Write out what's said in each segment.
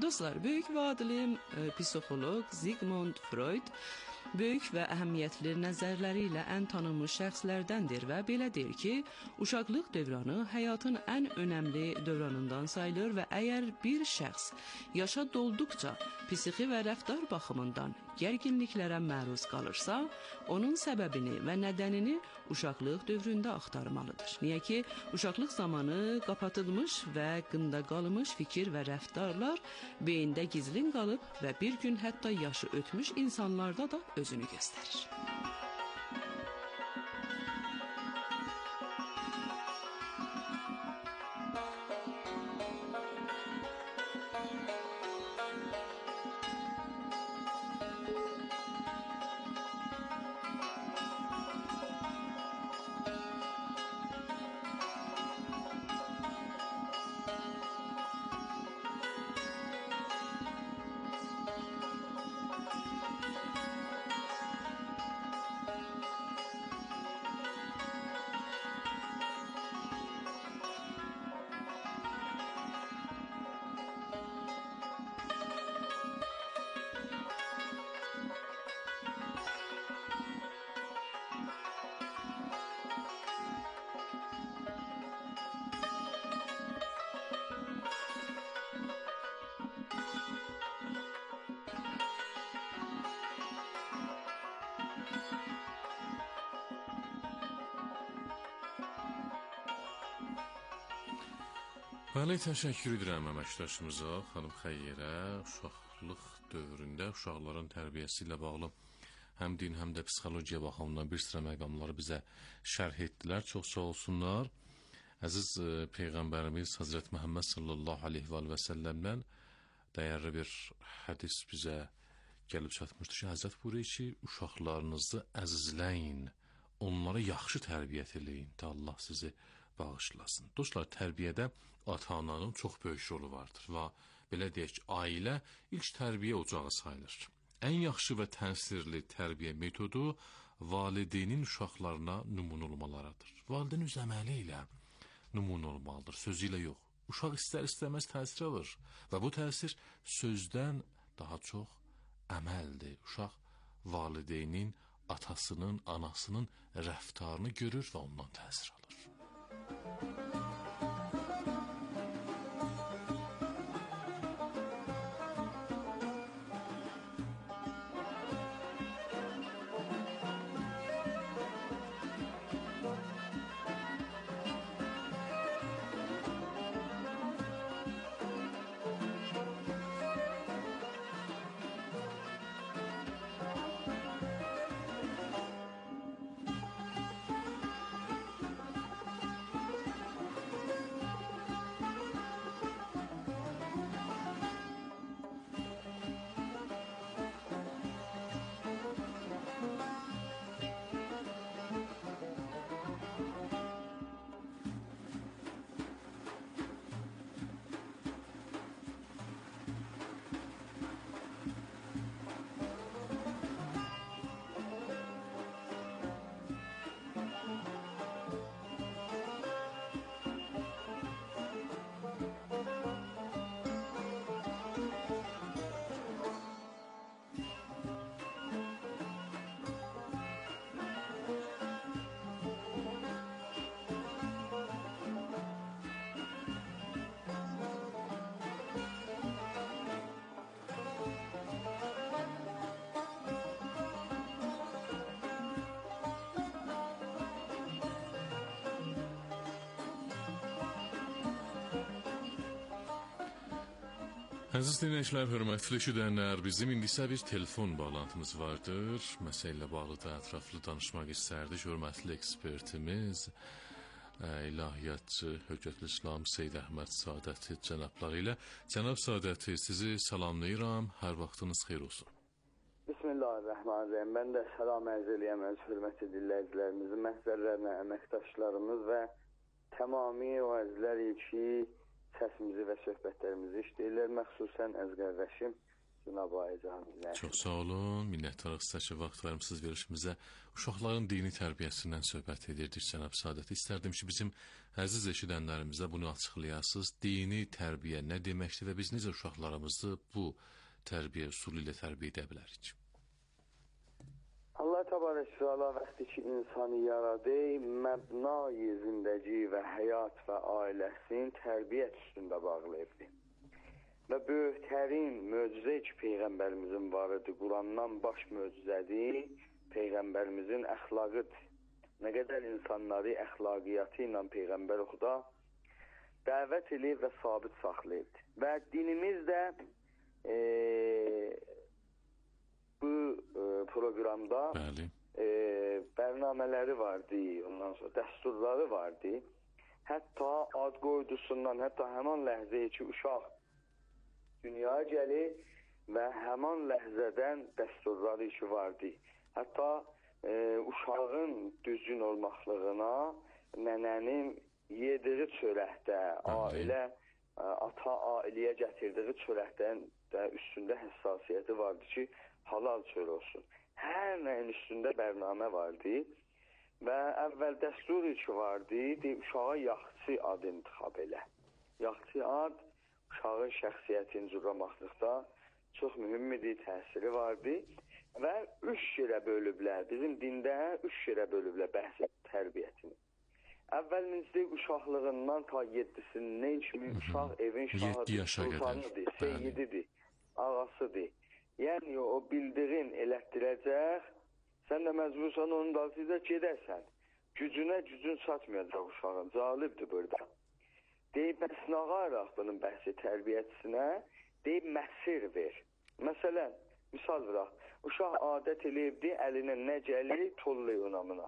Dostlar, böyük və alim psixoloq Sigmund Freud böyük və əhəmiyyətli nəzərləri ilə ən tanınmış şəxslərdəndir və belə deyir ki, uşaqlıq dövranı həyatın ən önəmli dövranından sayılır və əgər bir şəxs yaşa dolduqca psixi və rəftar baxımından gərginliklərə məruz qalırsa, onun səbəbini və nədənini uşaqlıq dövründə axtarmalıdır. Niyə ki, uşaqlıq zamanı qapatılmış və qında qalmış fikir və rəftarlar beyində gizlin qalıb və bir gün hətta yaşı ötmüş insanlarda da özünü göstərir. Bəli, təşəkkür edirəm əməkdaşımıza, xanım Xəyyərə. Uşaqlıq dövründə uşaqların tərbiyəsi ilə bağlı həm din, həm də psixologiya baxımından bir sıra məqamları bizə şərh etdilər. Çox sağ olsunlar. Əziz Peyğəmbərimiz Hazrət Məhəmməd sallallahu aleyhi və səlləmdən dəyərli bir hədis bizə gəlib çatmışdır ki, Həzrət buyuruyor ki, uşaqlarınızı əzizləyin, onları yaxşı tərbiyyət eləyin də Allah sizi bağışlasın. Dostlar, tərbiyədə ata-ananın çox böyük rolu vardır və belə deyək ki, ailə ilk tərbiyə ocağı sayılır. Ən yaxşı və təsirli tərbiyə metodu valideynin uşaqlarına nümunə olmalarıdır. Valideyn öz əməli ilə nümunə olmalıdır, sözü ilə yox. Uşaq istər-istəməz təsir alır və bu təsir sözdən daha çox əməldir. Uşaq valideynin, atasının, anasının rəftarını görür və ondan təsir alır. Əziz dinləyicilər, hörmətli eşidənlər, bizim indi isə bir telefon bağlantımız vardır. Məsələ ilə bağlı da ətraflı danışmaq istərdik. Hörmətli ekspertimiz, ilahiyyatçı Hökmətül İslam Seyyid Əhməd Sadəti cənabları ilə. Cənab Sadəti, sizi salamlayıram. Hər vaxtınız xeyir olsun. Bismillahirrahmanirrahim. Mən də salam ərz eləyəm öz hörmətli dinləyicilərimizin məhzərlərinə, əməkdaşlarımız və tamami o əzizlər ki, səsimizi və söhbətlərimizi işləyirlər. Məxsusən əz qardaşım Cənab Aycan. Çox sağ olun, minnətdarıq sizə ki, vaxt vermisiniz verilişimizə. Uşaqların dini tərbiyəsindən söhbət edirdik, cənab Sadət. İstərdim ki, bizim əziz eşidənlərimizə bunu açıqlayasınız. Dini tərbiyə nə deməkdir və biz necə uşaqlarımızı bu tərbiyə üsulu ilə tərbiyə edə bilərik? Allah təbarək və təala vəqti ki, insanı yaradı, məbnai zindəgi və həyat və ailəsin tərbiyyət üstündə bağlayıbdır. Və böyüklərin möcüzə ki, Peyğəmbərimizin var idi, Qurandan baş möcüzədir, Peyğəmbərimizin əxlaqıdır. Nə qədər insanları əxlaqiyyatı ilə Peyğəmbər oxuda dəvət eləyib və sabit saxlayıb. Və dinimiz də bu proqramda bərnamələri vardı, ondan sonra dəsturları vardı. Hətta ad qoydusundan, hətta həman ləhzəyə ki, uşaq dünyaya gəlir və həman ləhzədən dəsturları ki vardı. Hətta uşağın düzgün olmaqlığına nənənin yediği çörəkdə, ailə, ata ailəyə gətirdiği çörəkdən də üstündə həssasiyyəti vardı ki, halal çör olsun. Hər nəyin üstündə bərnamə vardı və əvvəl dəstur ki vardı, uşağa yaxçı ad intiqab elə. Yaxçı ad uşağın şəxsiyyətini cürramaqlıqda çox mühümmidir, təsiri vardı və 3 yerə bölüblər. Bizim dində 3 yerə bölüblər bəhs tərbiyyətini. Əvvəlinizdə uşaqlığından ta 7-sindən kimi uşaq evin şahıdır, sultanıdır, seyyididir, ağasıdır. Yəni o bildiğin elətdirəcək, sən də məcbursan onun dalsıyla gedərsən. Gücün çatmayacaq uşağın, calibdir burada. Deyib, bəs nə qaraq bunun bəhsi tərbiyyəçisinə? Deyib, məsir ver. Məsələn, misal verək, uşaq adət eləyibdir, əlinə nə gəlir, tollayır onamına.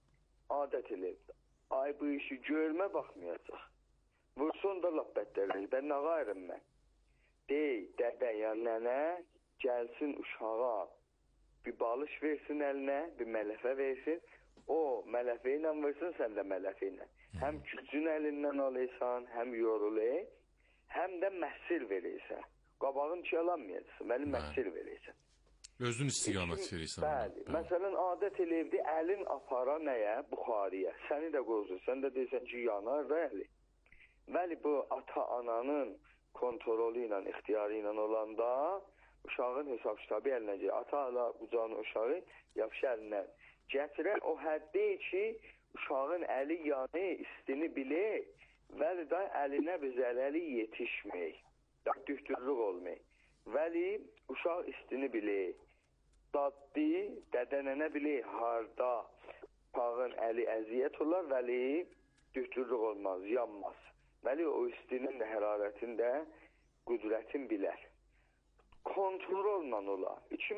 Adət eləyibdir. Ay bu işi görmə baxmayacaq. Vursun da lap bətlərək, mən nə qayrım mən? Deyib, dədə ya nənə, gəlsin uşağa bir balış versin əlinə, bir mələfə versin. O mələfə ilə vursun, sən də mələfə ilə. Həm gücün əlindən alırsan, həm yorulur, həm də məsir verirsən. Qabağın yalanmayacaqsın, məni məsir verirsən. Özün istiqamət verirsən. Bəli. Məsələn, adət eləyibdir, əlin apara nəyə? Buxariyə. Səni də qozur, sən də deyirsən ki, yanar da əli. Bəli, bu ata-ananın kontrolü ilə, ixtiyarı ilə olanda uşağın hesab kitabı əlinə gəlir. Ata-ana qucağına uşağı yapış əlindən gətirər. O həddə ki, uşağın əli yanı, istini bilir. Vəli də əlinə bir zərəli yetişmək. Dühtürlük olmayı. Vəli uşaq istini bilir. Daddı, dədənənə bilir harda uşağın əli əziyyət olar. Vəli dühtürlük olmaz, yanmaz. Vəli o istinin də hərarətini də qüdrətin bilər. Kontrolla ola.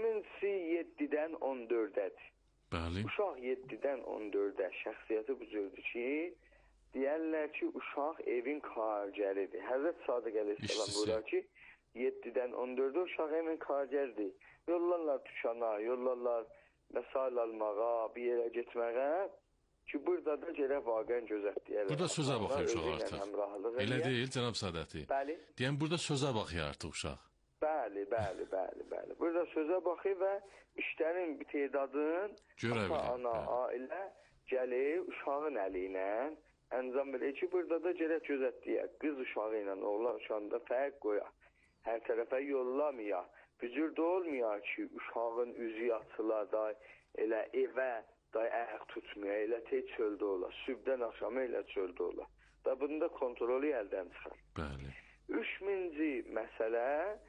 2007-dən 14-dədir. Bəli. Uşaq 7-dən 14-də şəxsiyyəti bu cürdür ki, deyərlər ki, uşaq evin kargəridir. Həzrət Sadiq əleyhissalam buyurur ki, 7-dən 14-də uşaq evin kargəridir. Yollarlar tükana, yollarlar məsal almağa, bir yerə getməyə ki, burada da gərək vaqən gözətdiyərlər. Burada sözə baxıyor uşaq artıq. Elə deyil, cənab Sadəti. Bəli. Deyən, burada sözə baxıyor artıq uşaq. Bəli. Burada sözə baxır və işlərin bir tedadın ata-ana, ailə gəlir uşağın əli ilə əncam verir ki, burada da gərək gözətdiyək. Qız uşağı ilə oğlan uşağında fərq qoyaq. Hər tərəfə yollamaya. Bücür də olmuyor ki, uşağın üzü açıla da elə evə da ayaq tutmuyor. Elə tez çöldə ola. Sübdən axşamı elə çöldə ola. Da bunun da kontrolü əldən çıxar. Bəli. 3000-ci məsələ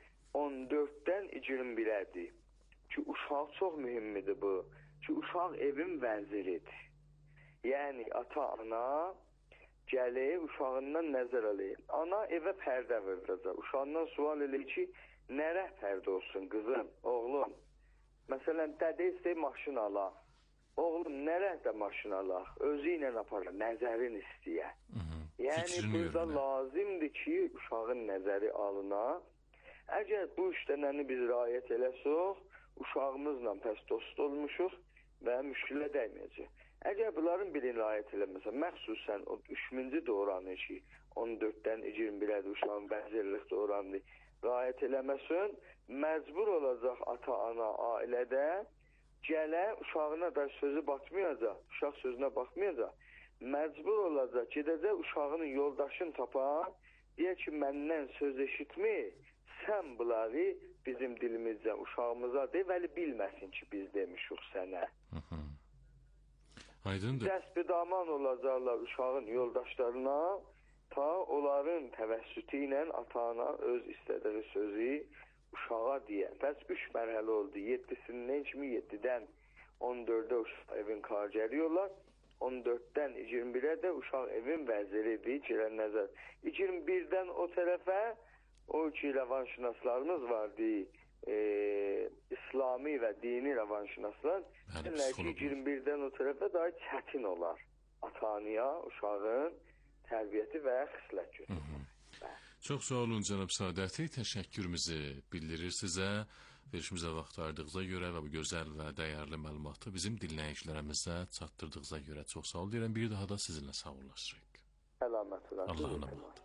14-dən 21-ədir. Ki, uşaq çox mühümmidir bu. Ki, uşaq evin vəziridir. Yəni, ata-ana gəlir, uşağından nəzər alır. Ana evə pərdə vurdacaq. Uşağından sual eləyir ki, nə rəhpərdə olsun qızım, oğlum? Məsələn, dədə istəyir maşın alaq. Oğlum, nə rəhdə maşın alaq? Özü ilə aparır, nəzərin istəyə. Yəni, burada lazımdır ki, uşağın nəzəri alına. Əgər bu işlənəni biz riayət eləsək, uşağımızla pəs dost olmuşuq və müşkilə dəyməyəcək. Əgər bunların birini riayət eləməsə, məxsusən o 3000-ci dövranı ki, 14-dən 21-ədir uşağın bəzirlik dövranı riayət eləməsin, məcbur olacaq ata-ana ailədə, gələ uşağına da sözü batmayacaq, uşaq sözünə baxmayacaq, məcbur olacaq, gedəcək uşağının yoldaşını tapar, deyək ki, məndən söz eşitmi, sən bunları bizim dilimizdə uşağımıza de, vəli bilməsin ki, biz demişik sənə. Aydındır. Dəstbidaman olacaqlar uşağın yoldaşlarına, ta onların təvəssütü ilə ata-ana öz istədiyi sözü uşağa deyə. Bəs 3 mərhələ oldu. 7-sindən kimi 7-dən 14-də uşaq evin kargəri olar. 14-dən 21-ə də uşaq evin vəziridir, girən nəzər. 21-dən o tərəfə o ki, rəvanşünaslarımız vardı, İslami və dini rəvanşünaslar. Ki, 21-dən o tərəfə daha çətin olar. Ata-anaya uşağın tərbiyyəti və xislət götürür. Çox sağ olun cənab Sadəti, təşəkkürümüzü bildirir sizə. Verişimizə vaxt ayırdığınıza görə və bu gözəl və dəyərli məlumatı bizim dinləyicilərimizə çatdırdığınıza görə çox sağ olun deyirəm. Bir daha da sizinlə sağollaşırıq. Əlamət olar. Allah'ın emanet.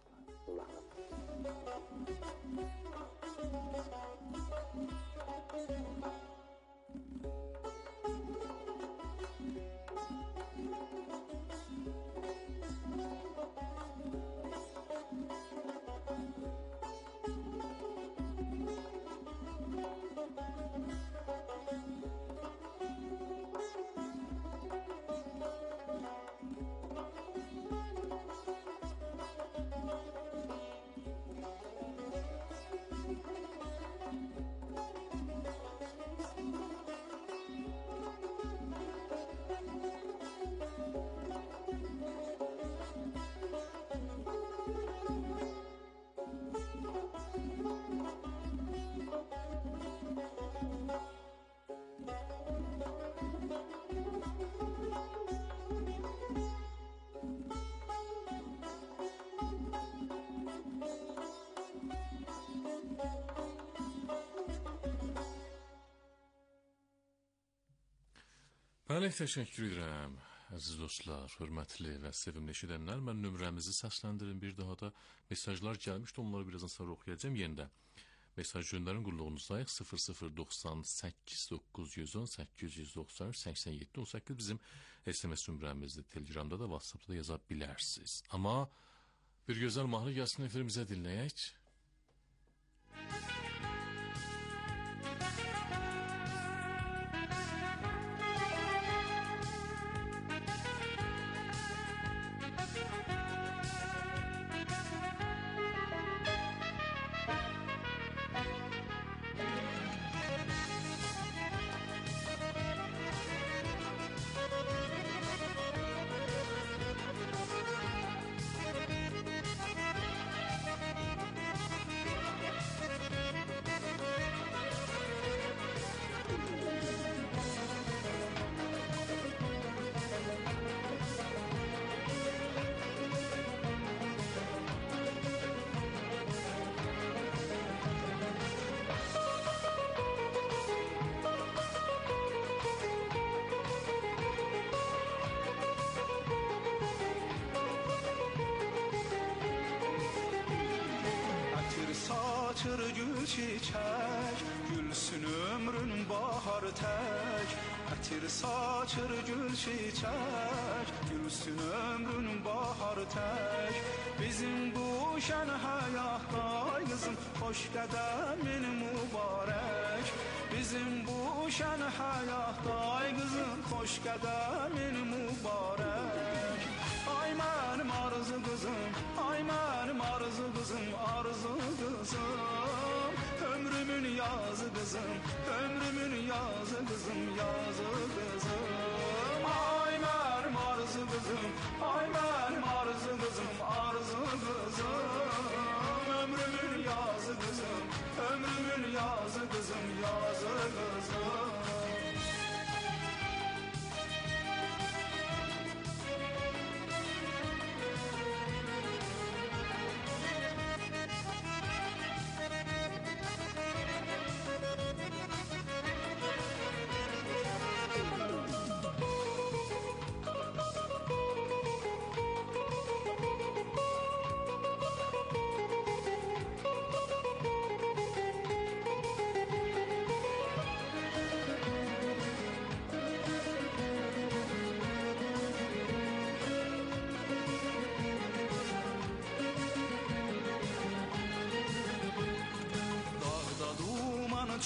Bəli, təşəkkür edirəm. Əziz dostlar, hörmətli və sevimli eşidənlər, mən nömrəmizi səsləndirin. Bir daha da mesajlar gəlmişdi, onları birazdan sonra oxuyacağım. Yenə də mesaj göndərin, qulluğunuzdayıq. 0098 910 893 87 18 bizim SMS nömrəmizdir. Telegramda da, WhatsAppda da yaza bilərsiniz. Amma bir gözəl mahnı gəlsin, efrimizə dinləyək. Saçır gül çiçək, gülsün ömrün bahar tək. Ətir saçır gül çiçək, gülsün ömrün bahar tək. Bizim bu şən həyatda qızım, xoş qədəmin mübarək. Bizim bu şən həyatda qızım, xoş qədəmin mübarək. Ay mənim arzu qızım, ay mənim arzu qızım, arzu qızım. Ömrümün yazı qızım, ömrümün yazı qızım, yazı qızım. Ay mənim arzu qızım, ay mənim arzu qızım, arzu qızım. Ömrümün yazı qızım, ömrümün yazı qızım, yazı qızım.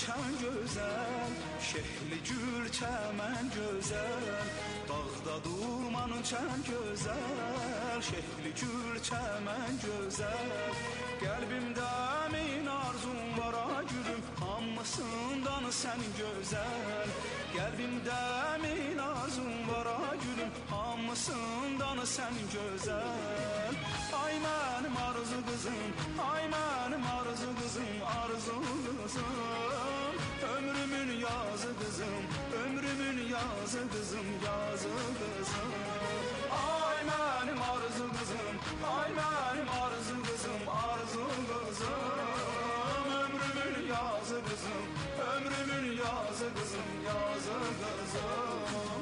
çən gözəl, şehli gül çəmən gözəl. Dağda dumanı çən gözəl, şehli gül çəmən gözəl. Qəlbimdə min arzum var a gülüm, hamısından sən gözəl. Qəlbimdə min arzum var a gülüm, hamısından sən gözəl. Ay mənim arzu qızım, ay mənim arzu qızım, arzu qızım. Ömrümün yazı qızım, ömrümün yazı qızım, yazı qızım. Ay mənim arzu qızım, ay mənim arzu qızım, arzu qızım. Ömrümün yazı qızım, ömrümün yazı qızım, yazı qızım.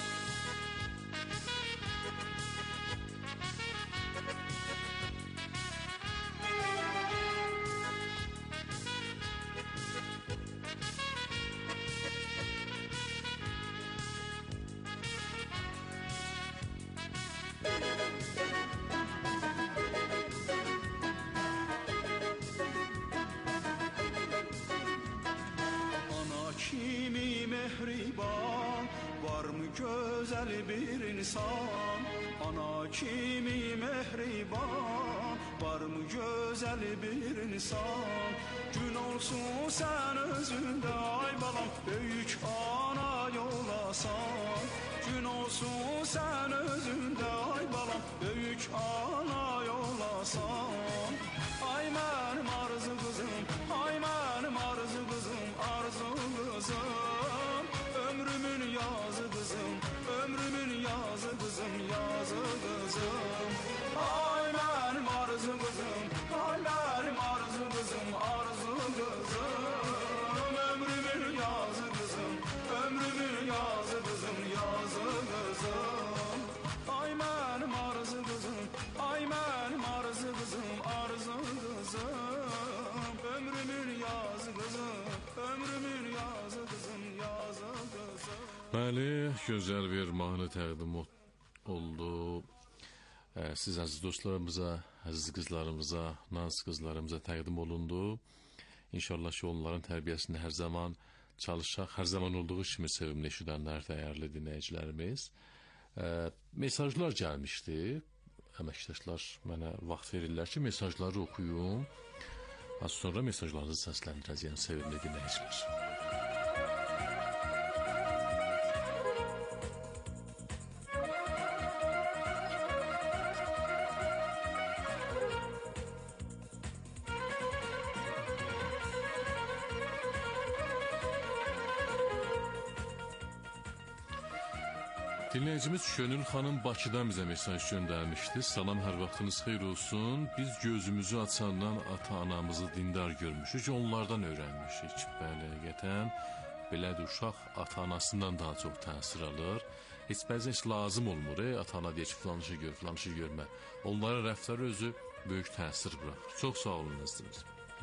Kimi mehriban, var mı güzel bir insan? Ana kimi mehriban, var mı güzel bir insan? Gün olsun sen özünde ay balam, büyük ana yolasan. Gün olsun sen özünde ay balam, büyük ana yolasan. Ay mənim arzu qızım, ay mənim arzu qızım, arzu qızım. Ömrümün yazı qızım, ömrümün yazı qızım, yazı qızım. Ay mənim arzu qızım, ay mənim arzu qızım, arzu qızım. Ömrümün yazı qızım, ömrümün yazı qızım, yazı qızım. Ay mənim arzu qızım, ay mənim arzu qızım, arzu qızım. Ömrümün yazı qızım, ömrümün yazı qızım, yazı qızım. Bəli, gözəl bir mahnı təqdim oldu. Siz əziz dostlarımıza, əziz qızlarımıza, naz qızlarımıza təqdim olundu. İnşallah ki, onların tərbiyəsində hər zaman çalışaq. Hər zaman olduğu kimi sevimli eşidənlər, dəyərli dinləyicilərimiz. Mesajlar gəlmişdi. Əməkdaşlar mənə vaxt verirlər ki, mesajları oxuyum. Az sonra mesajlarınızı səsləndirəcəyəm, sevimli dinləyicilər. Dinləyicimiz Şönül xanım Bakıdan bizə mesaj göndərmişdi. Salam, hər vaxtınız xeyir olsun. Biz gözümüzü açandan ata-anamızı dindar görmüşük, onlardan öyrənmişik. Bəli, həqiqətən belədir, uşaq ata-anasından daha çox təsir alır. Heç bəzən heç lazım olmur, ata-ana deyir ki, filan şey gör, filan şey görmə. Onların rəftarı özü böyük təsir bıraxır. Çox sağ olun, əzizimiz.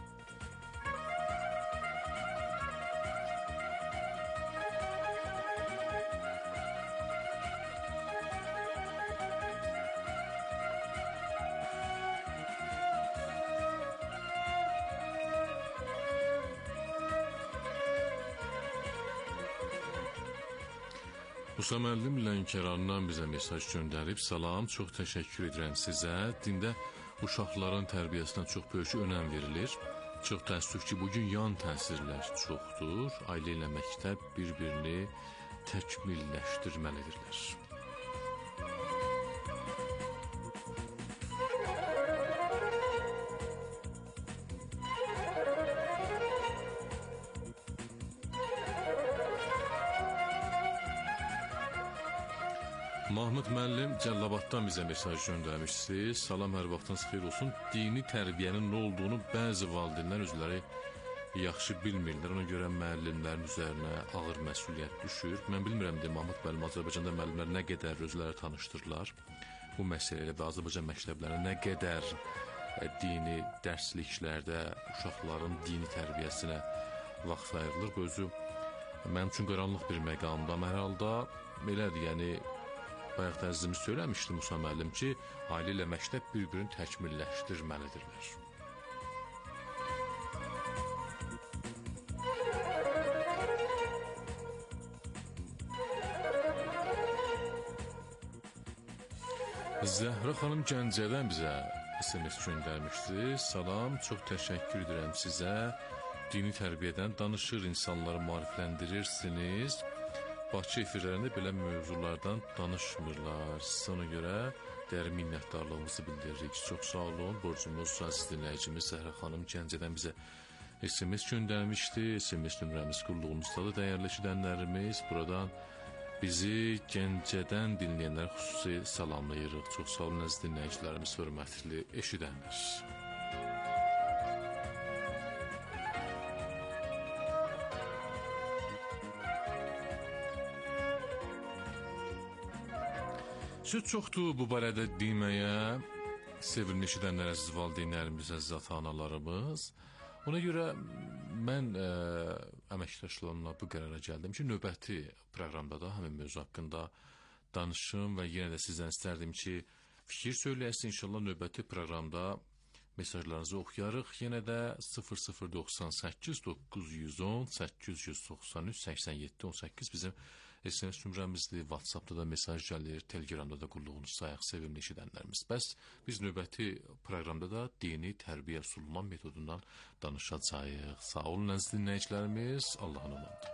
Musa müəllim Lənkərandan bizə mesaj göndərib. Salam, çox təşəkkür edirəm sizə. Dində uşaqların tərbiyəsinə çox böyük önəm verilir. Çox təəssüf ki, bugün yan təsirlər çoxdur. Ailə ilə məktəb bir-birini təkmilləşdirməlidirlər. Mahmud müəllim Cəllabaddan bizə mesaj göndərmişsiniz. Salam, hər vaxtınız xeyir olsun. Dini tərbiyənin nə olduğunu bəzi valideynlər özləri yaxşı bilmirlər. Ona görə müəllimlərin üzərinə ağır məsuliyyət düşür. Mən bilmirəm deyə Mahmud müəllim Azərbaycanda müəllimlər nə qədər özləri tanışdırırlar bu məsələyə və Azərbaycan məktəblərində nə qədər dini dərsliklərdə uşaqların dini tərbiyəsinə vaxt ayrılır. Bu özü mənim üçün qaranlıq bir məqamda. Hər halda belədir, yəni bayaq da əzizimiz söyləmişdi Musa müəllim ki, ailə ilə məktəb bir-birini təkmilləşdirməlidirlər. Zəhra xanım Gəncədən bizə SMS göndərmişdi. Salam, çox təşəkkür edirəm sizə. Dini tərbiyədən danışır, insanları maarifləndirirsiniz. Bakı efirlərində belə mövzulardan danışmırlar. Sizə ona görə dərin minnətdarlığımızı bildiririk. Çox sağ olun. Borcumuz əziz dinləyicimiz Zəhra xanım Gəncədən bizə SMS göndərmişdi. SMS nömrəmiz qulluğunuzdadır, dəyərli eşidənlərimiz. Buradan bizi Gəncədən dinləyənlər xüsusi salamlayırıq. Çox sağ olun əziz dinləyicilərimiz, hörmətli eşidənlər. Söz çoxdur bu barədə deməyə, sevimli eşidənlər, əziz valideynlərimiz, əziz ata-analarımız. Ona görə mən əməkdaşlarımla bu qərara gəldim ki, növbəti proqramda da həmin mövzu haqqında danışım və yenə də sizdən istərdim ki, fikir söyləyəsiniz. İnşallah növbəti proqramda mesajlarınızı oxuyarıq. Yenə də 0098 910 893 87 18 bizim SMS nömrəmizdir. WhatsAppda da mesaj gəlir, Telegramda da qulluğunuz sayaq, sevimli eşidənlərimiz. Bəs biz növbəti proqramda da dini tərbiyə üsulundan metodundan danışacağıq. Sağ olun əziz dinləyicilərimiz, Allahın amanı.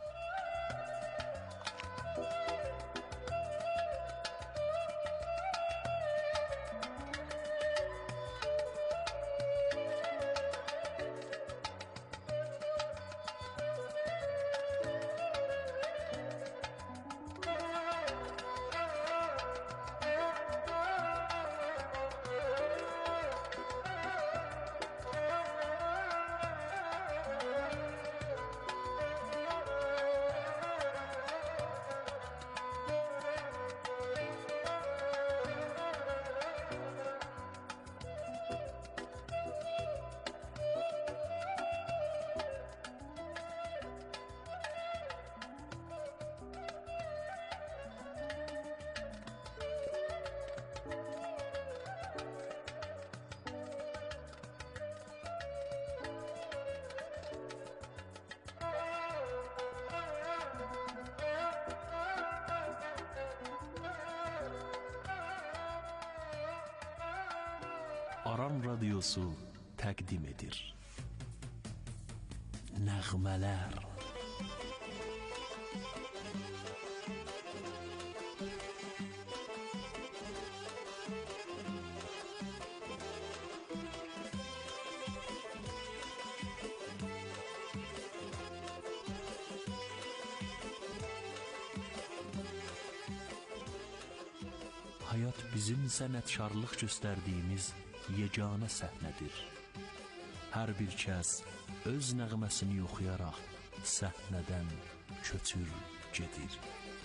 Aram Radyosu təqdim edir. Nəğmələr. Hayat bizim sənətkarlıq göstərdiyimiz yeganə səhnədir. Hər bir kəs öz nəğməsini oxuyaraq səhnədən köçür gedir.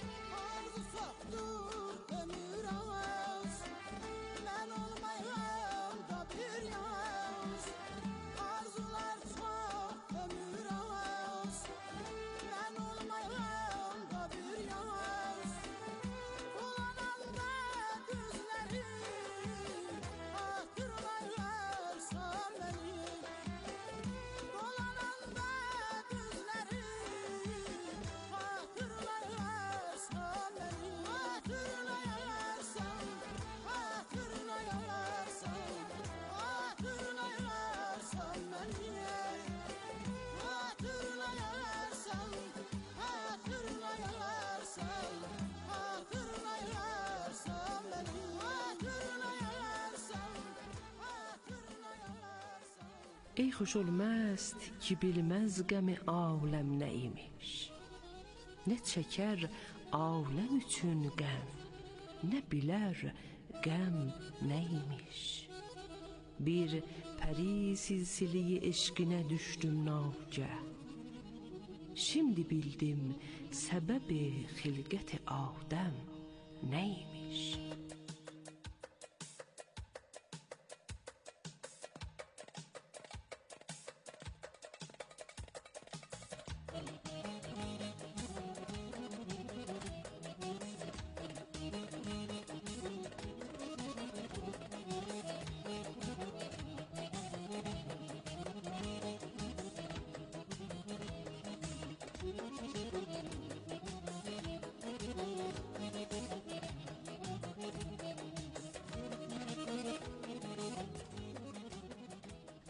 Ey xoş olmazd ki bilməz qəmi aləm nə imiş. Nə çəkər aləm üçün qəm, nə bilər qəm nə imiş. Bir pəri silsileyi eşqinə düşdüm nagah. Şimdi bildim səbəbi xilqət-i Adəm nə imiş.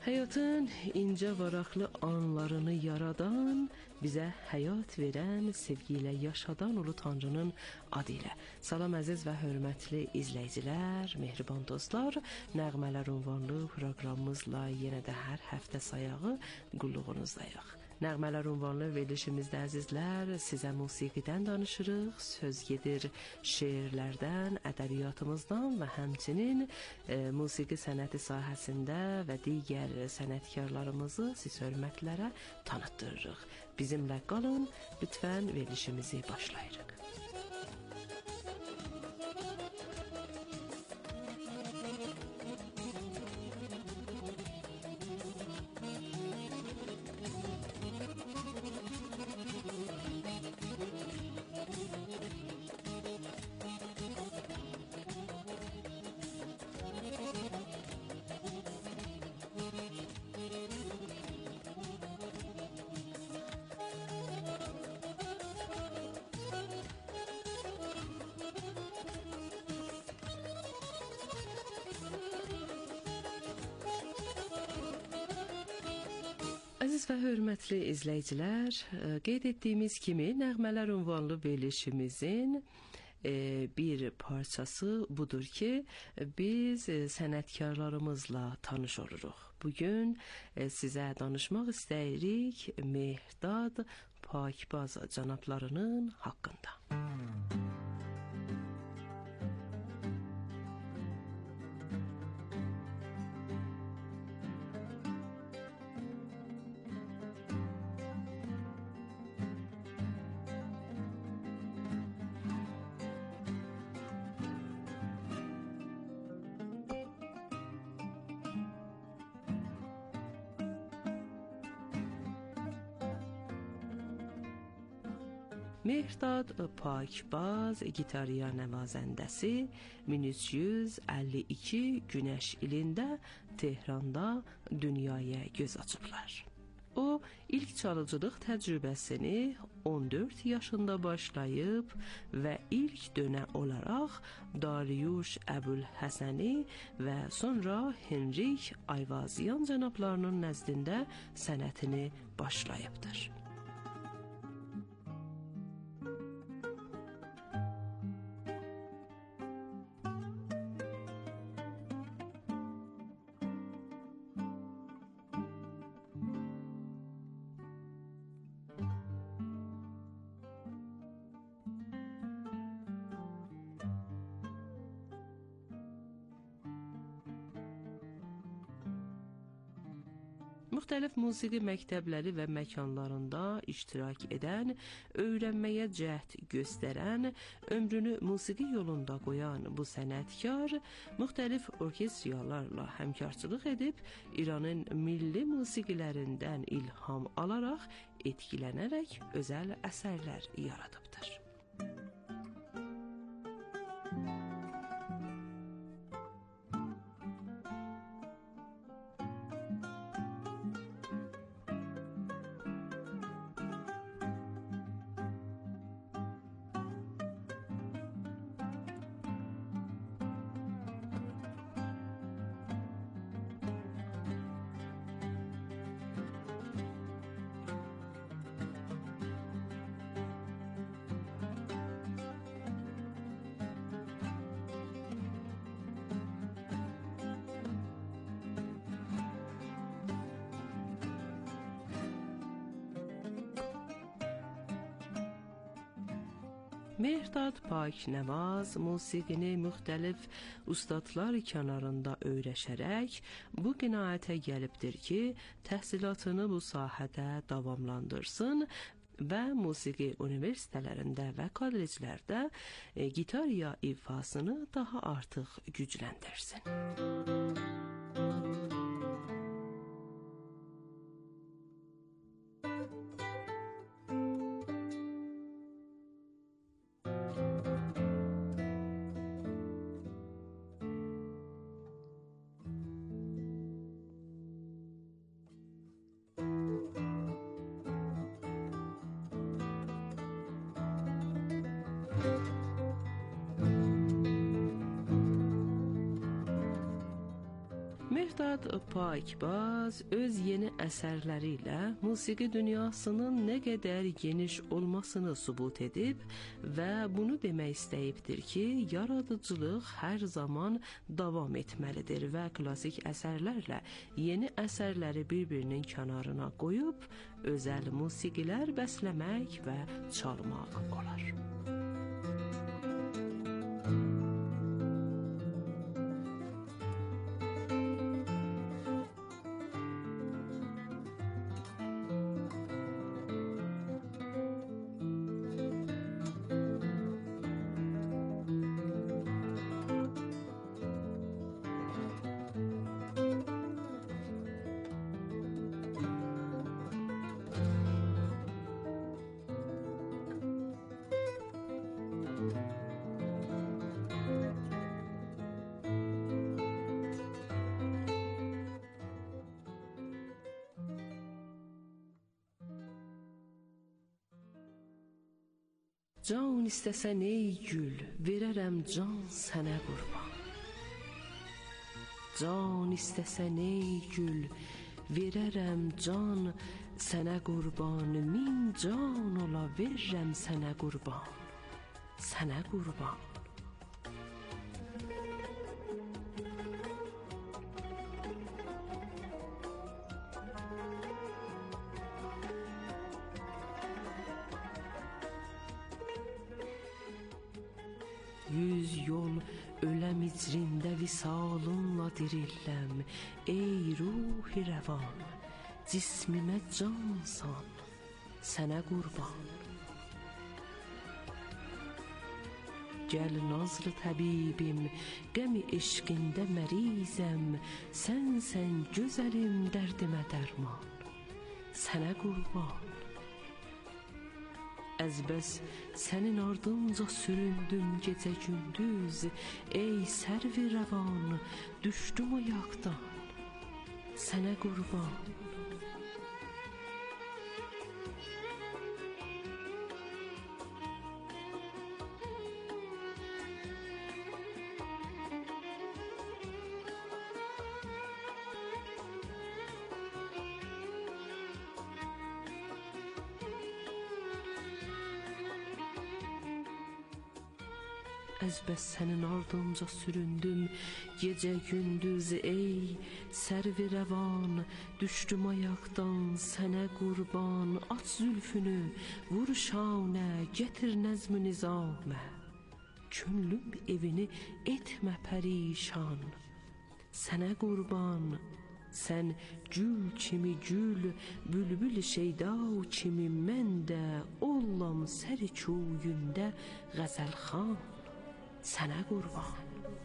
Həyatın incə varaqlı anlarını yaradan, bizə həyat verən, sevgi ilə yaşadan Ulu Tanrının adı ilə. Salam əziz və hörmətli izləyicilər, mehriban dostlar, Nəğmələr ünvanlı proqramımızla yenə də hər həftə sayağı qulluğunuzdayıq. Nəğmələr ünvanlı verilişimizdə əzizlər, sizə musiqidən danışırıq, söz gedir şeirlərdən, ədəbiyyatımızdan və həmçinin musiqi sənəti sahəsində və digər sənətkarlarımızı siz hörmətlərə tanıtdırırıq. Bizimlə qalın, lütfən verilişimizi başlayırıq. Əziz və hörmətli izləyicilər, qeyd etdiyimiz kimi Nəğmələr ünvanlı verilişimizin bir parçası budur ki, biz sənətkarlarımızla tanış oluruq. Bugün sizə danışmaq istəyirik Mehdad Pakbaz cənablarının haqqında. Mehdad Pakbaz gitarya nəvazəndəsi 1352 günəş ilində Tehranda dünyaya göz açıblar. O, ilk çalıcılıq təcrübəsini 14 yaşında başlayıb və ilk dönə olaraq Dariuş Əbülhəsəni və sonra Henrik Ayvazyan cənablarının nəzdində sənətini başlayıbdır. Müxtəlif musiqi məktəbləri və məkanlarında iştirak edən, öyrənməyə cəhd göstərən, ömrünü musiqi yolunda qoyan bu sənətkar müxtəlif orkestriyalarla həmkarçılıq edib, İranın milli musiqilərindən ilham alaraq, etkilənərək özəl əsərlər yaradıbdır. Mehdad Paknəvaz musiqini müxtəlif ustadlar kənarında öyrəşərək bu qənaətə gəlibdir ki, təhsilatını bu sahədə davamlandırsın və musiqi universitetlərində və kolleclərdə gitarya ifasını daha artıq gücləndirsin. Mehrdad Pakbaz öz yeni əsərləri ilə musiqi dünyasının nə qədər geniş olmasını sübut edib və bunu demək istəyibdir ki, yaradıcılıq hər zaman davam etməlidir və klassik əsərlərlə yeni əsərləri bir-birinin kənarına qoyub özəl musiqilər bəsləmək və çalmaq olar. Can istəsən ey gül, verərəm can sənə qurban. Can istəsən ey gül, verərəm can sənə qurban. Min can ola verərəm sənə qurban, sənə qurban. Yüz yol öləm icrində visalınla dirilləm. Ey ruhi rəvan, cismimə cansan, sənə qurban. Gəl nazlı təbibim, qəmi eşqində mərizəm. Sənsən gözəlim, dərdimə dərman, sənə qurban. Əzbəs sənin ardınca süründüm gecə gündüz. Ey sərvi rəvan, düşdüm ayaqdan, sənə qurban. Əzbəs sənin ardınca süründüm gecə gündüz. Ey sərvi rəvan, düşdüm ayaqdan, sənə qurban. Aç zülfünü, vur şanə, gətir nəzm-i nizamə. Könlüm evini etmə pərişan, sənə qurban. Sən gül kimi gül, bülbül şeyda kimi mən də ollam səri çuyündə qəzəlxan, sənə qurban.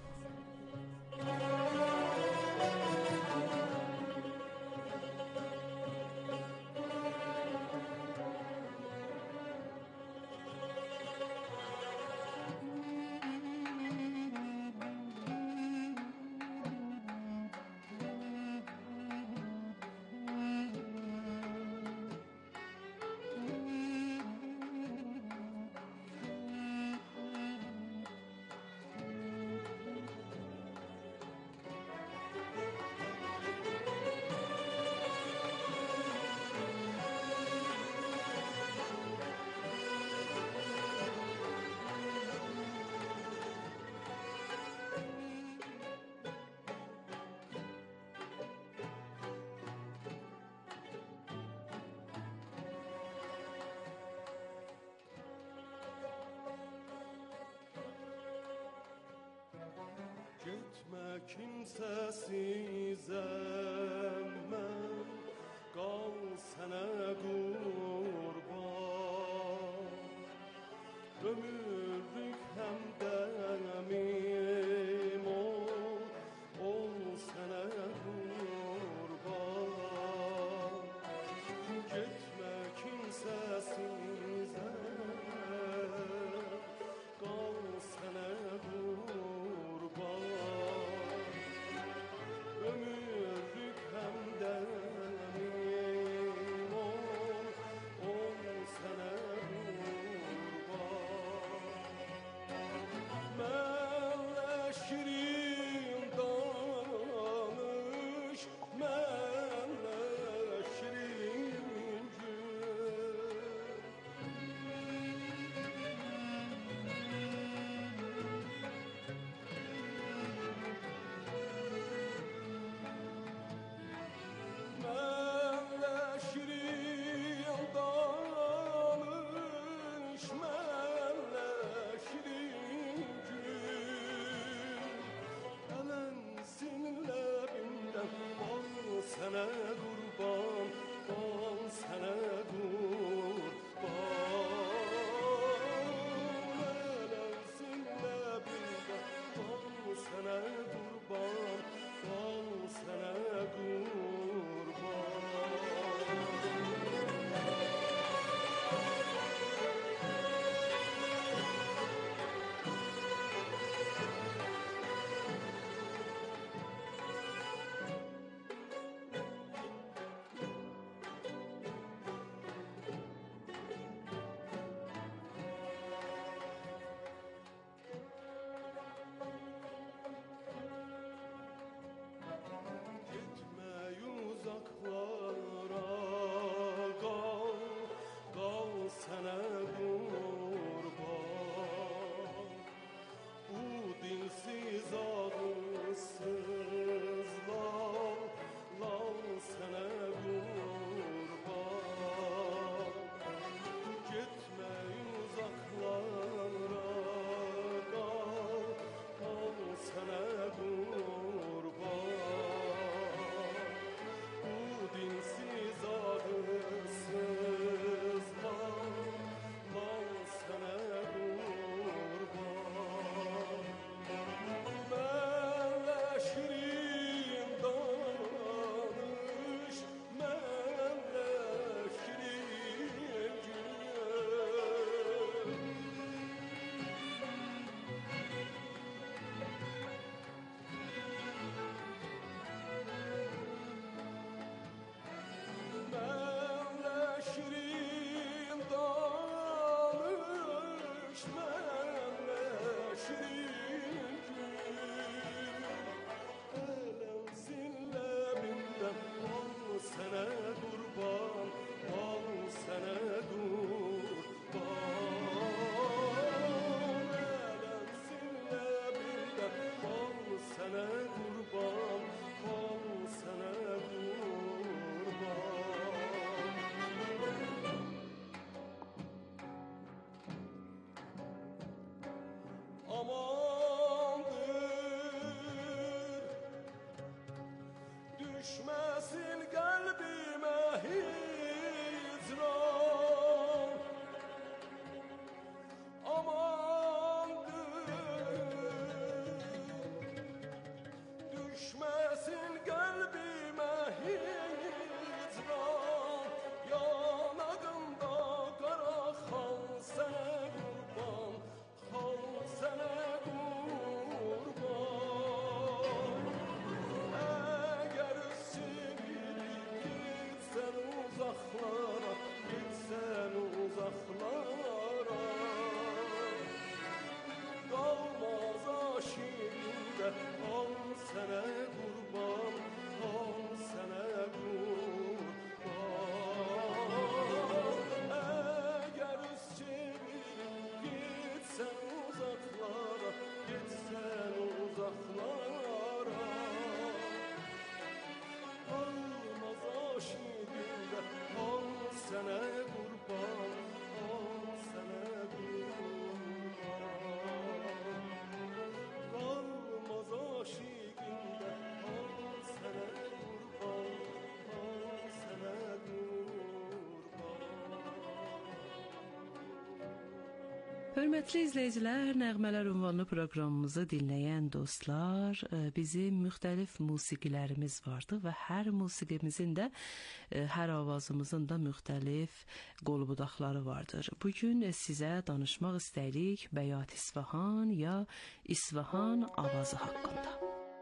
Gitme kimsesizem mən, qal sənə qurban. Ömürlük həmdəmim ol sənə qurban. Gitme kimsesizem, qal sənə qurban. Ömürlük həmdəmim ol sənə qurban. amandır. Düşmesin kalbime hicran, amandır. Düşmesin kalbime hicran, yanağımda kara xal sene kurban, xal sene kurban. Eğer sevilip gitsen uzaklara, gitsen uzaklara, kalmaz aşığımda al sene kurban, al sene kurban. Eğer sevilip gitsen uzaklara, gitsen uzaklara, kalmaz aşığımda al sene kurban, al sene kurban. Kalmaz aşığımda al sene kurban, al sene kurban. Hörmətli izləyicilər, Nəğmələr ünvanlı proqramımızı dinləyən dostlar, bizim müxtəlif musiqilərimiz vardı və hər musiqimizin də, hər avazımızın da müxtəlif qolbudaqları vardır. Bugün sizə danışmaq istəyirik Bəyat İsfahan ya İsfahan avazı haqqında.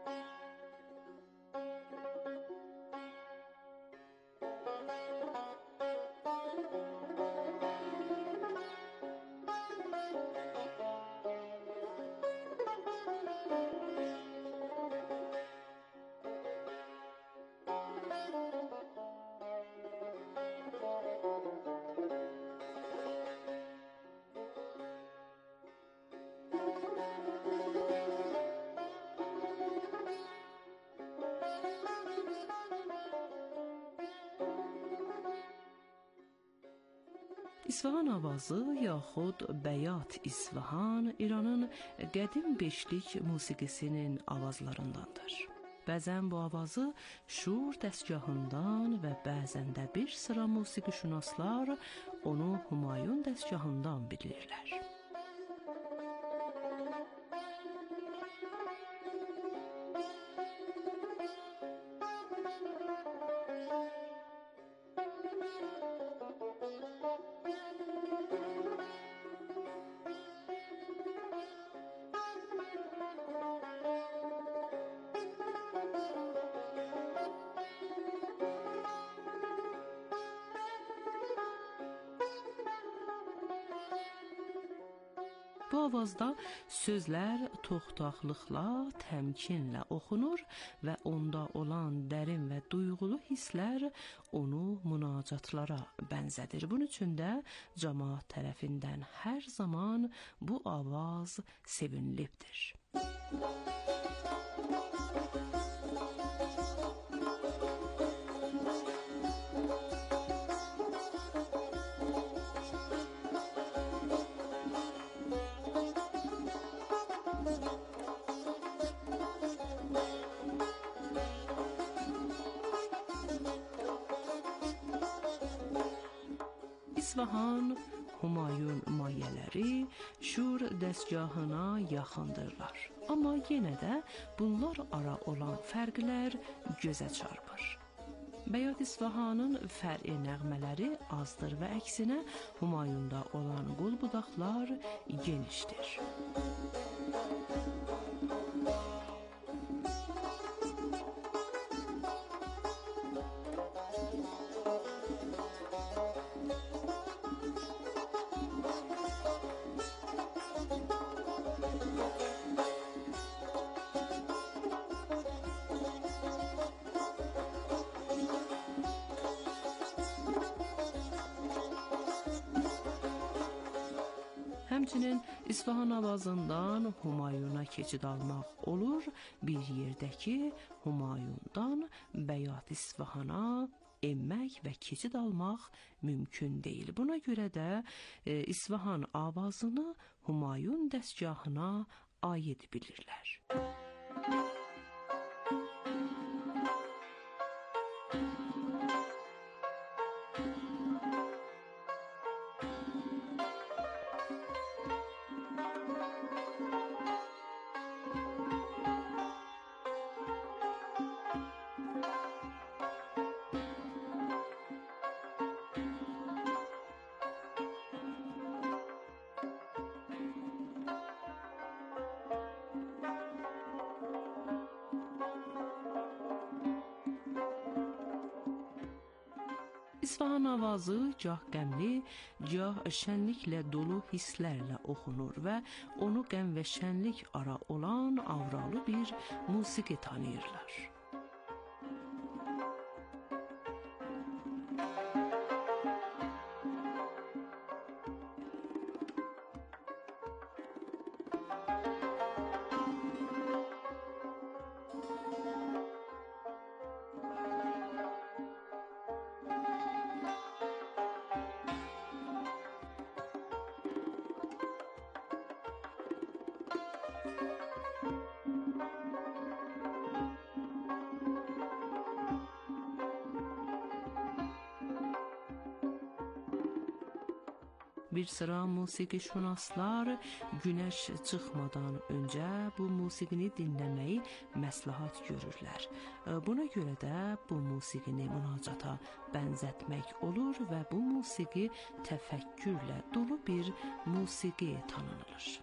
İsfahan avazı yaxud Bəyat İsfahan İranın qədim beşlik musiqisinin avazlarındandır. Bəzən bu avazı şur dəstgahından və bəzən də bir sıra musiqişünaslar onu Humayun dəstgahından bilirlər. Bu avazda sözlər toxtaqlıqla, təmkinlə oxunur və onda olan dərin və duyğulu hisslər onu münacatlara bənzədir. Bunun üçün də cəmaət tərəfindən hər zaman bu avaz sevinilibdir. İsfahan, Humayun mayələri şur dəstgahına yaxındırlar. Amma yenə də bunlar ara olan fərqlər gözə çarpır. Bəyat İsfahanın fər'i nəğmələri azdır və əksinə Humayunda olan qolbudaqlar genişdir. Həmçinin İsfahan avazından Humayuna keçid almaq olur. Bir yerdəki Humayundan Bəyat İsfahana enmək və keçid almaq mümkün deyil. Buna görə də İsfahan avazını Humayun dəstgahına aid bilirlər. İsfahan avazı gah qəmli, gah şənliklə dolu hisslərlə oxunur və onu qəm və şənlik ara olan avralı bir musiqi tanıyırlar. Bir sıra musiqişünaslar günəş çıxmadan öncə bu musiqini dinləməyi məsləhət görürlər. Buna görə də bu musiqini münacata bənzətmək olur və bu musiqi təfəkkürlə dolu bir musiqi tanınır.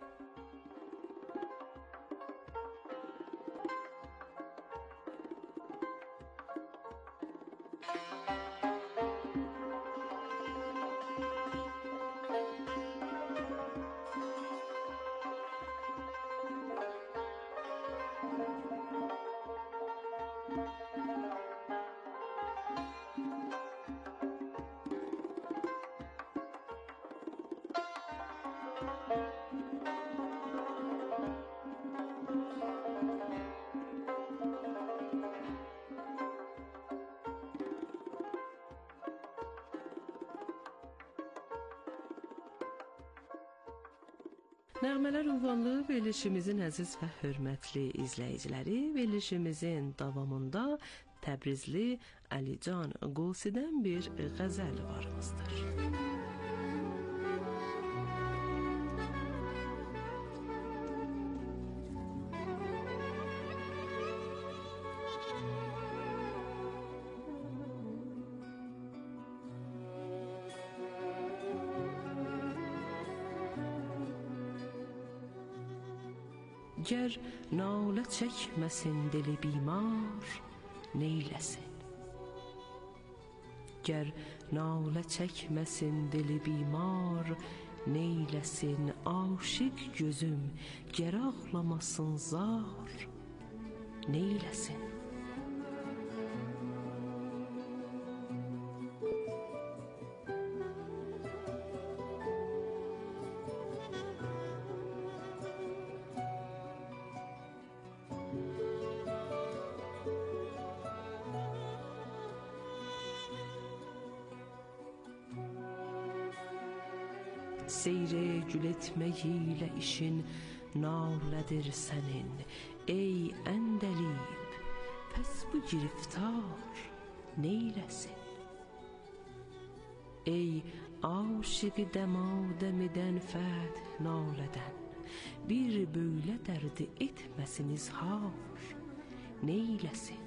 Nəğmələr ünvanlı verilişimizin əziz və hörmətli izləyiciləri, verilişimizin davamında Təbrizli Əlican Qosidən bir qəzəl varımızdır. Gər nalə çəkməsin dili bimar, neyləsin? Gər nalə çəkməsin dili bimar, neyləsin? Aşiq gözüm, gər ağlamasın zar, neyləsin? Seyre gül etmeyiyle işin nalədir sənin. Ey əndəlib, pəs bu giriftar neyləsin? Ey aşıqı dəmadəm edən fəth nalədən, bir böylə dərdi etməsin izhar, neyləsin?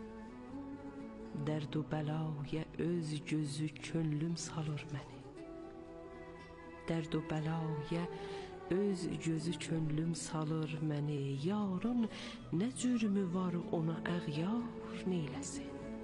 Dərd-u bəlaya öz gözü könlüm salır məni. Dərd-u bəlaya öz gözü könlüm salır məni. Yarın nə cürmü var ona əğyar neyləsin?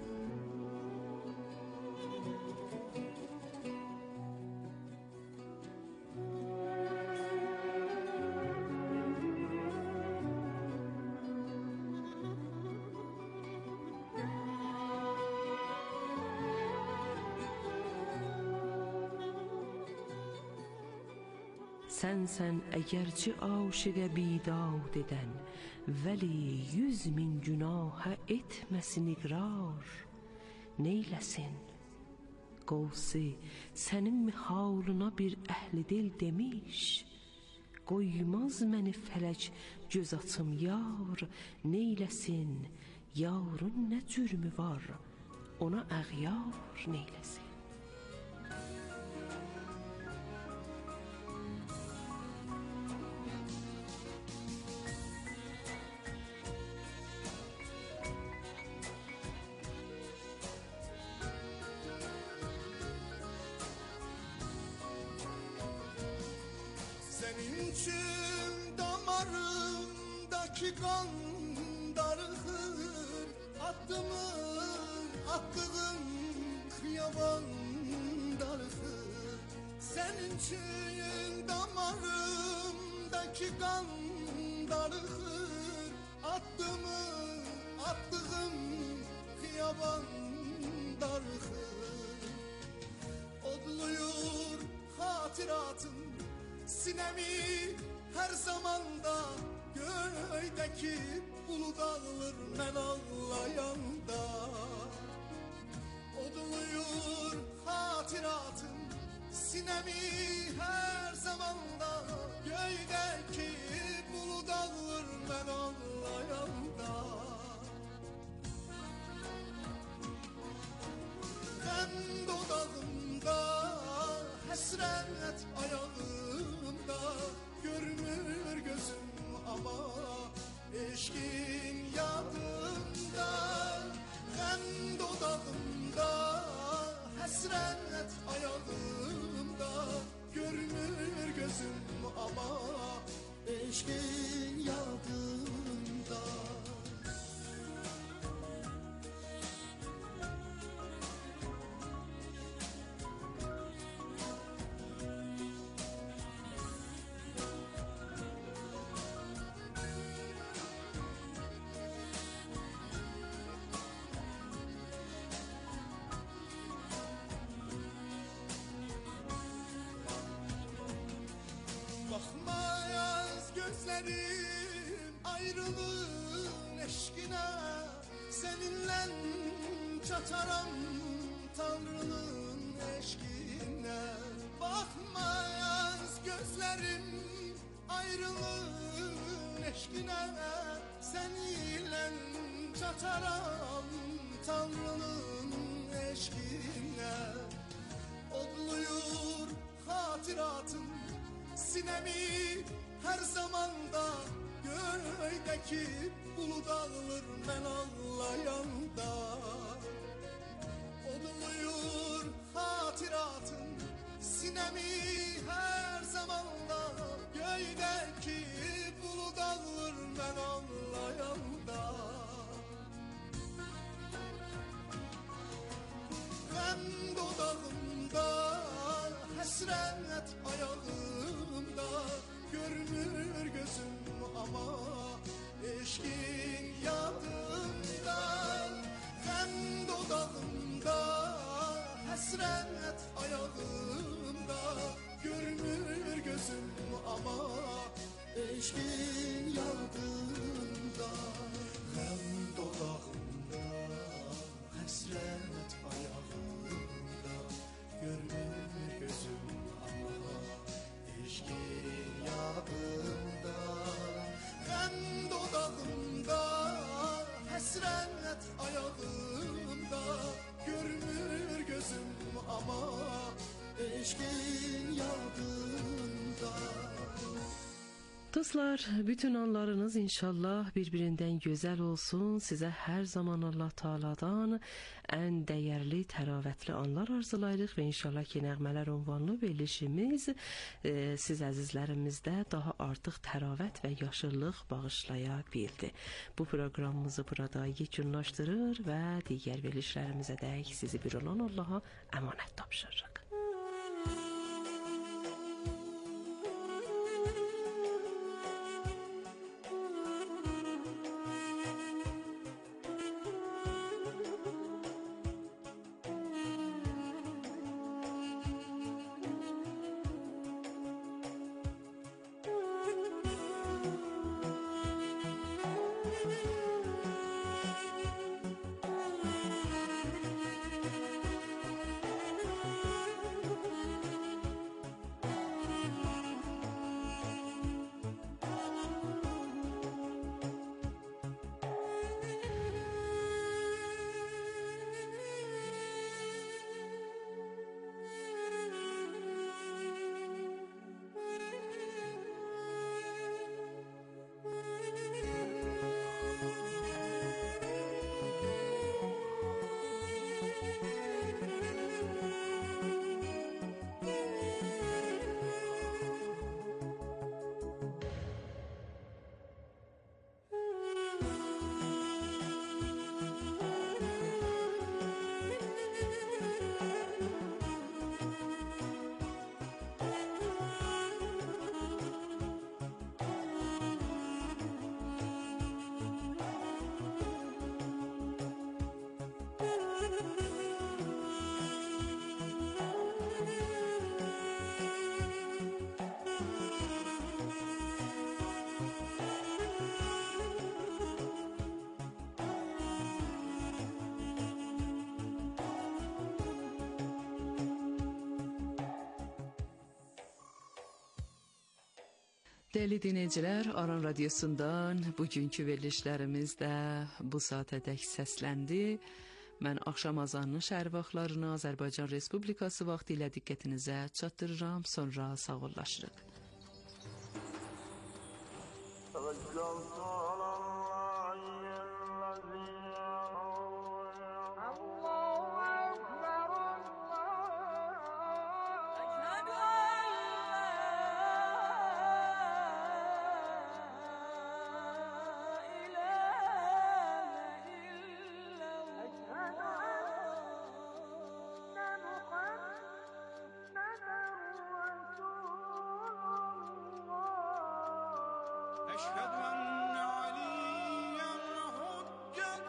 Sənsən əgərçi aşıqə bidad edən, vəli 100.000 günahə etməsin iqrar, neyləsin? Qavsi sənin halına bir əhli dil demiş, qoymaz məni fələk göz açım yar, neyləsin, yarın nə cürmü var, ona əğyar neyləsin. Senin için damarımdaki kan darıhır, attığım kıyaban darıhır. Senin için damarımdaki kan darıhır, attığım kıyaban darıhır. Odluyur hatıratım sinemi her zamanda, göğdeki bulut ağlar men ağlayanda. Odluyur hatıratım sinemi her zamanda, göğdeki bulut ağlar men ağlayanda. Hem dodağımda hasret ayağımda, görmür gözüm ama eşkin yadımda. Hem dodağımda hasret ayağımda, görmür gözüm ama eşkin yadımda. Bakmayaz gözlerim ayrılığın eşkine, seninle çataram Tanrı'nın eşkine. Bakmayaz gözlerim ayrılığın eşkine, seninle çataram Tanrı'nın eşkine. Odluyur hatıratım sinemi her zamanda, göğdeki bulut ağlar men ağlayanda. Odluyur hatıratım sinemi her zamanda, göğdeki bulut ağlar men ağlayanda. Hem dodağımda hasret ayağımda, görmür gözüm ama eşkin yadımda. Hem dodağımda hasret ayağımda, görmür gözüm ama eşkin yadımda. Hem dodağımda hasret ayağımda, görmür gözüm ama eşkin yadımda. Hem dodağımda hasret ayağımda, görmür gözüm ama eşkin yadımda. Dostlar, bütün anlarınız inşallah birbirinden güzel olsun. Size her zaman Allah Taala'dan en değerli, təravətli anlar arzulayırıq ve inşallah ki, nəğmələr ünvanlı verilişimiz siz əzizlərimizdə daha artıq təravət və yaşıllıq bağışlaya bildi. Bu proqramımızı burada yekunlaşdırır və digər verilişlərimizə dək sizi bir olan Allaha əmanət tapşırırıq. Değerli dinleyiciler, Aran Radyosu'ndan bugünkü verilişlerimiz de bu saatədək səsləndi. Mən axşam azanının şəhər vaxtlarını Azərbaycan Respublikası vaxtı ilə diqqətinizə çatdırıram, sonra sağollaşırıq. أشهد أن عليا حجة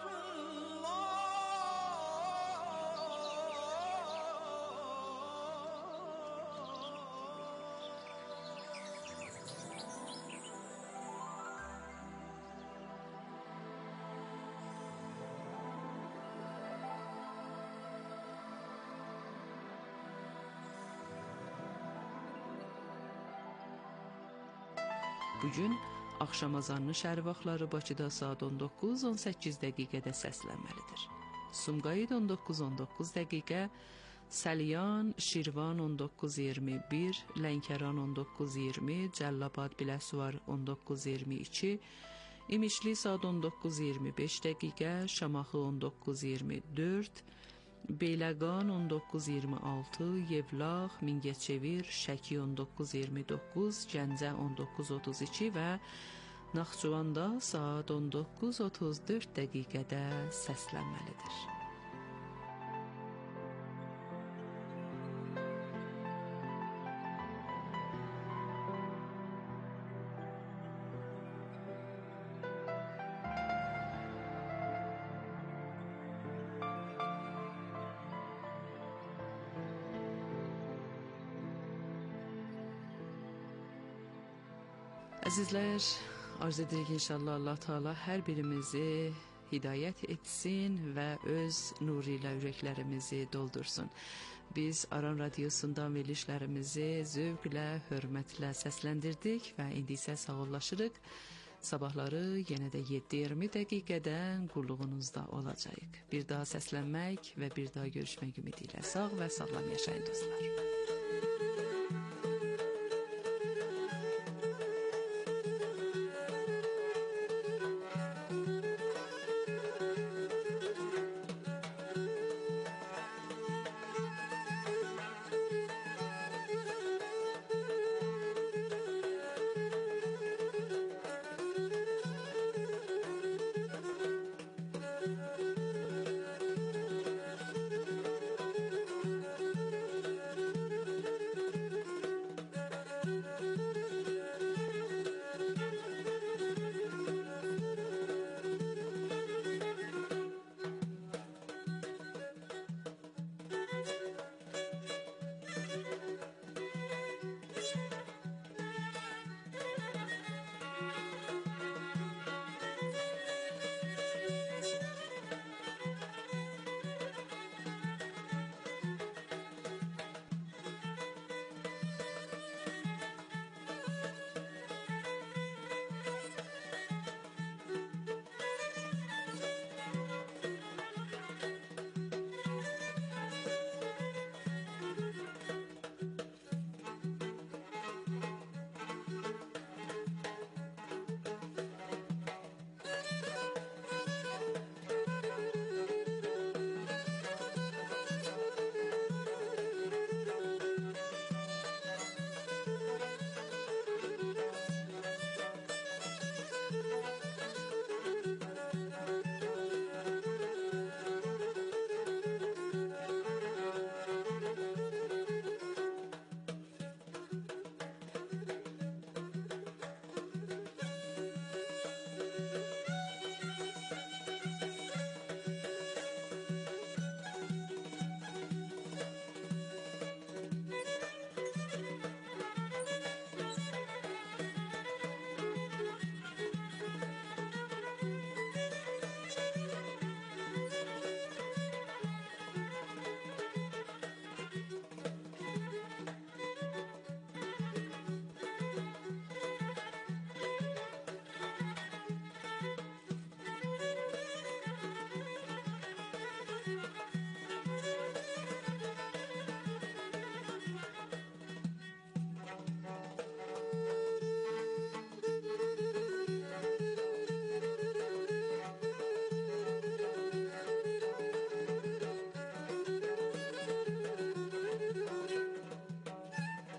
Bugün axşam azanının şəhər vaxtları Bakıda saat 19:18 dəqiqədə səslənməlidir. Sumqayıt 19:19 dəqiqə, Səlyan, Şirvan 19:21, Lənkəran 19:20, Cəllabad Biləsuvar 19:22, İmişli saat 19:25 dəqiqə, Şamaxı 19:24, Beyləqan 19:26, Yevlax, Mingəçevir, Şəki 19:29, Gəncə 19:32 və Naxçıvanda saat 19:34 dəqiqədə səslənməlidir. Əzizlər, arz edirik inşallah Allah Teala hər birimizi hidayət etsin və öz nuru ilə ürəklərimizi doldursun. Biz Aran Radyosu'ndan verilişlərimizi zövqlə, hörmətlə səsləndirdik və indi isə sağollaşırıq. Sabahları yenə də 7:20 dəqiqədən qulluğunuzda olacağıq. Bir daha səslənmək və bir daha görüşmək ümidi ilə sağ və sağlam yaşayın dostlar.